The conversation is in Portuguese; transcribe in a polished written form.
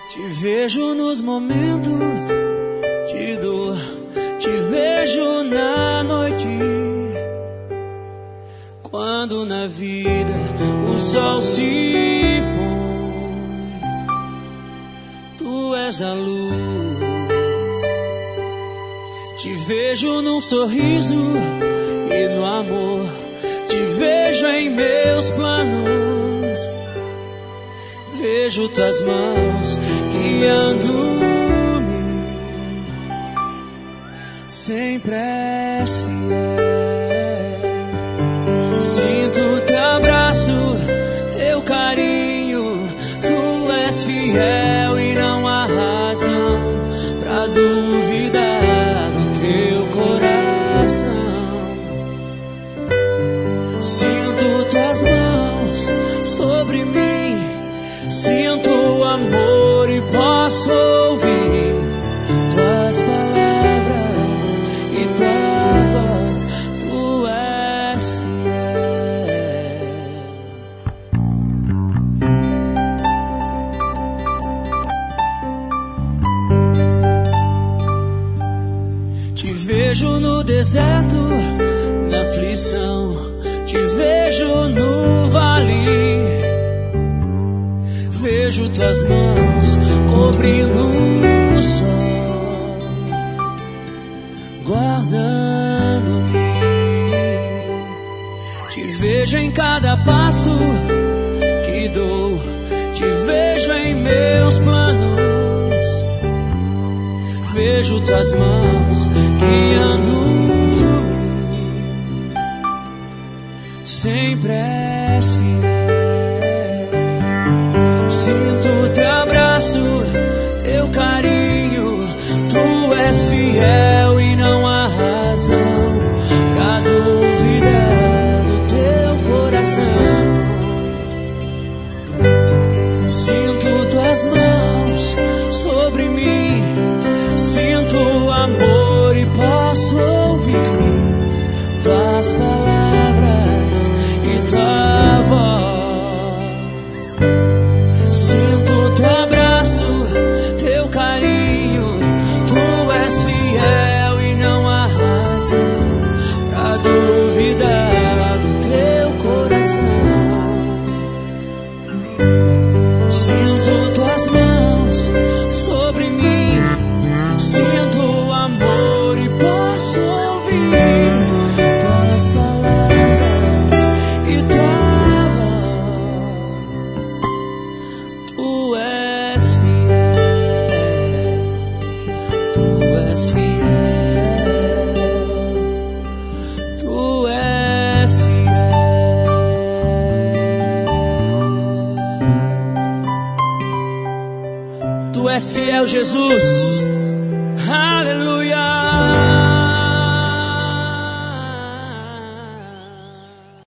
Te vejo nos momentos de dor, te vejo na noite, quando na vida o sol se põe. Tu és a luz. Te vejo num sorriso e no amor, te vejo em meus planos. Vejo tuas mãos guiando-me, sempre és fiel. Sinto teu abraço, teu carinho. Tu és fiel e não há razão pra duvidar do teu coração. Sinto tuas mãos sobre mim, sinto o amor e posso ouvir tuas palavras e tua voz. Tu és fiel. Te vejo no deserto, na aflição, te vejo no vale. Vejo tuas mãos cobrindo o sol, guardando-me. Te vejo em cada passo que dou, te vejo em meus planos. Vejo tuas mãos guiando-me, sempre és fiel. Sinto teu abraço, teu carinho. Tu és fiel e não há razão pra duvidar do teu coração. Sinto tuas mãos sobre mim, sinto o amor e posso ouvir tuas palavras e tua voz. Sinto teu abraço, teu carinho. Tu és fiel e não há razão pra duvidar do teu coração. Sinto tuas mãos sobre mim, sinto o amor e posso ouvir tuas palavras e tua voz. Tu és fiel, tu és fiel, tu és fiel. Tu és fiel, Jesus. Aleluia.